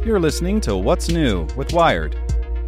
You're listening to What's New with Wired.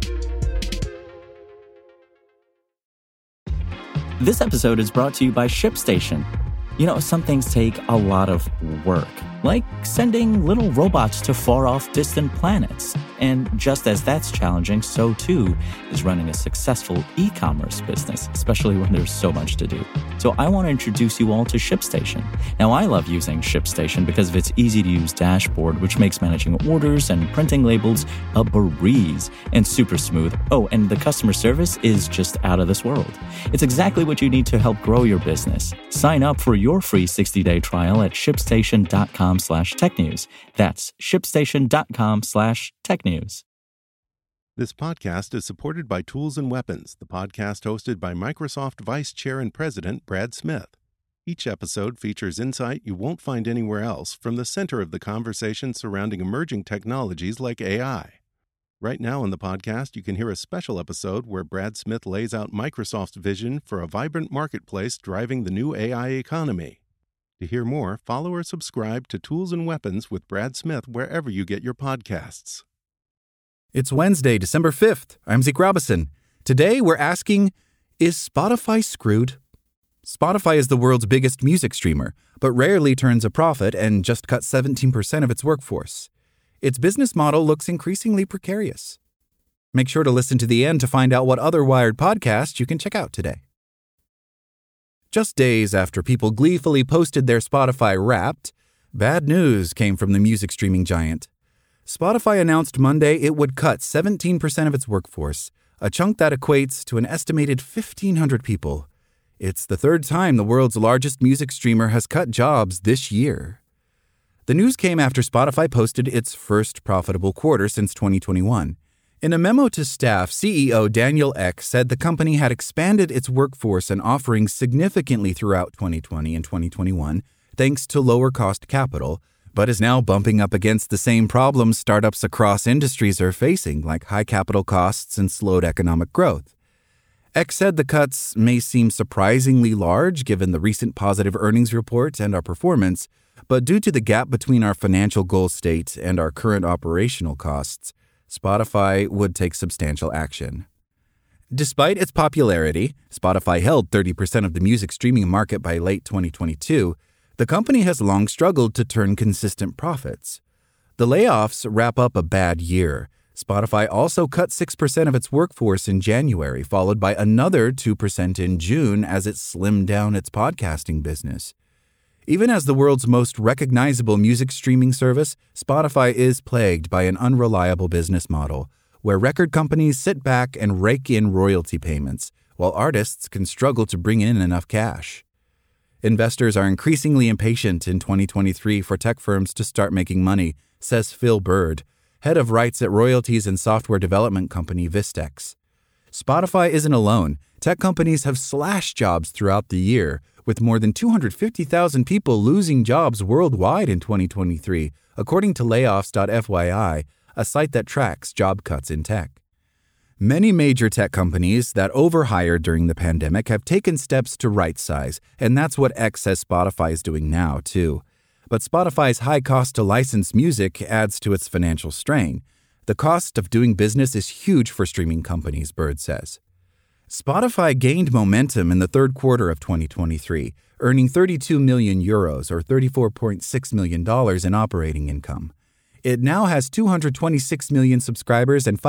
This episode is brought to you by ShipStation. You know, some things take a lot of work, like sending little robots to far-off distant planets. And just as that's challenging, so too is running a successful e-commerce business, especially when there's so much to do. So I want to introduce you all to ShipStation. Now, I love using ShipStation because of its easy-to-use dashboard, which makes managing orders and printing labels a breeze and super smooth. Oh, and the customer service is just out of this world. It's exactly what you need to help grow your business. Sign up for your free 60-day trial at shipstation.com/technews. That's shipstation.com/technews. This podcast is supported by Tools and Weapons, the podcast hosted by Microsoft Vice Chair and President Brad Smith. Each episode features insight you won't find anywhere else from the center of the conversation surrounding emerging technologies like AI. Right now on the podcast, you can hear a special episode where Brad Smith lays out Microsoft's vision for a vibrant marketplace driving the new AI economy. To hear more, follow or subscribe to Tools and Weapons with Brad Smith wherever you get your podcasts. It's Wednesday, December 5th. I'm Zeke Robison. Today we're asking, is Spotify screwed? Spotify is the world's biggest music streamer, but rarely turns a profit and just cut 17% of its workforce. Its business model looks increasingly precarious. Make sure to listen to the end to find out what other Wired podcasts you can check out today. Just days after people gleefully posted their Spotify Wrapped, bad news came from the music streaming giant. Spotify announced Monday it would cut 17% of its workforce, a chunk that equates to an estimated 1,500 people. It's the third time the world's largest music streamer has cut jobs this year. The news came after Spotify posted its first profitable quarter since 2021. In a memo to staff, CEO Daniel Ek said the company had expanded its workforce and offerings significantly throughout 2020 and 2021, thanks to lower-cost capital, but is now bumping up against the same problems startups across industries are facing, like high capital costs and slowed economic growth. Ek said the cuts may seem surprisingly large given the recent positive earnings report and our performance, but due to the gap between our financial goal state and our current operational costs, Spotify would take substantial action. Despite its popularity, Spotify held 30% of the music streaming market by late 2022, the company has long struggled to turn consistent profits. The layoffs wrap up a bad year. Spotify also cut 6% of its workforce in January, followed by another 2% in June as it slimmed down its podcasting business. Even as the world's most recognizable music streaming service, Spotify is plagued by an unreliable business model, where record companies sit back and rake in royalty payments, while artists can struggle to bring in enough cash. Investors are increasingly impatient in 2023 for tech firms to start making money, says Phil Bird, head of rights at royalties and software development company Vistex. Spotify isn't alone. Tech companies have slashed jobs throughout the year, with more than 250,000 people losing jobs worldwide in 2023, according to layoffs.fyi, a site that tracks job cuts in tech. Many major tech companies that overhired during the pandemic have taken steps to right-size, and that's what X says Spotify is doing now, too. But Spotify's high cost to license music adds to its financial strain. The cost of doing business is huge for streaming companies, Bird says. Spotify gained momentum in the third quarter of 2023, earning 32 million euros or $34.6 million in operating income. It now has 226 million subscribers and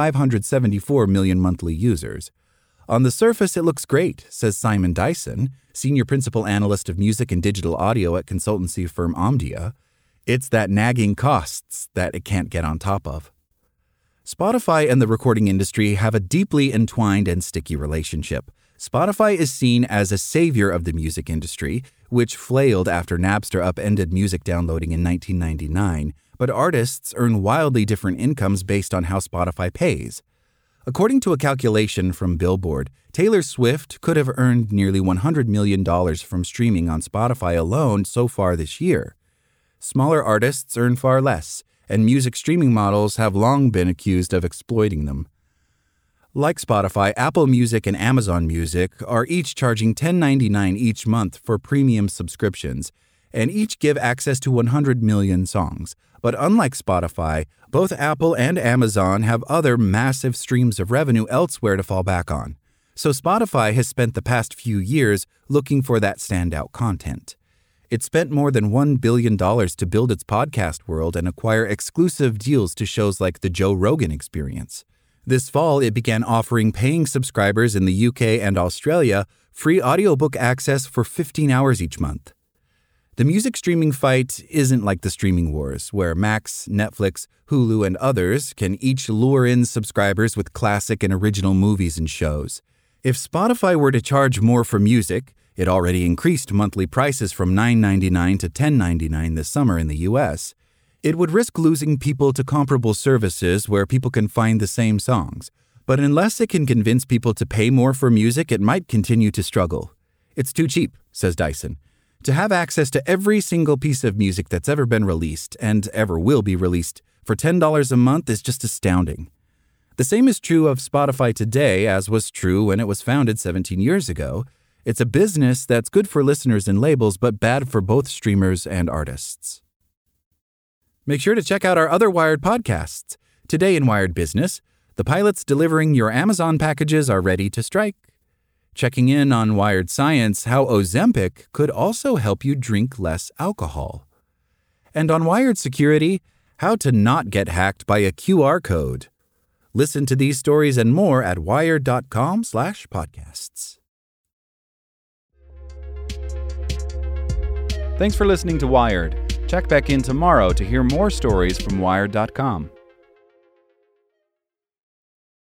574 million monthly users. On the surface, it looks great, says Simon Dyson, senior principal analyst of music and digital audio at consultancy firm Omdia. It's that nagging costs that it can't get on top of. Spotify and the recording industry have a deeply entwined and sticky relationship. Spotify is seen as a savior of the music industry, which flailed after Napster upended music downloading in 1999, but artists earn wildly different incomes based on how Spotify pays. According to a calculation from Billboard, Taylor Swift could have earned nearly $100 million from streaming on Spotify alone so far this year. Smaller artists earn far less, and music streaming models have long been accused of exploiting them. Like Spotify, Apple Music and Amazon Music are each charging $10.99 each month for premium subscriptions, and each give access to 100 million songs. But unlike Spotify, both Apple and Amazon have other massive streams of revenue elsewhere to fall back on. So Spotify has spent the past few years looking for that standout content. It spent more than $1 billion to build its podcast world and acquire exclusive deals to shows like The Joe Rogan Experience. This fall, it began offering paying subscribers in the UK and Australia free audiobook access for 15 hours each month. The music streaming fight isn't like the streaming wars, where Max, Netflix, Hulu, and others can each lure in subscribers with classic and original movies and shows. If Spotify were to charge more for music, it already increased monthly prices from $9.99 to $10.99 this summer in the US, it would risk losing people to comparable services where people can find the same songs. But unless it can convince people to pay more for music, it might continue to struggle. It's too cheap, says Dyson. To have access to every single piece of music that's ever been released and ever will be released for $10 a month is just astounding. The same is true of Spotify today as was true when it was founded 17 years ago. It's a business that's good for listeners and labels, but bad for both streamers and artists. Make sure to check out our other Wired podcasts. Today in Wired Business, the pilots delivering your Amazon packages are ready to strike. Checking in on Wired Science, how Ozempic could also help you drink less alcohol. And on Wired Security, how to not get hacked by a QR code. Listen to these stories and more at wired.com/podcasts. Thanks for listening to Wired. Check back in tomorrow to hear more stories from Wired.com.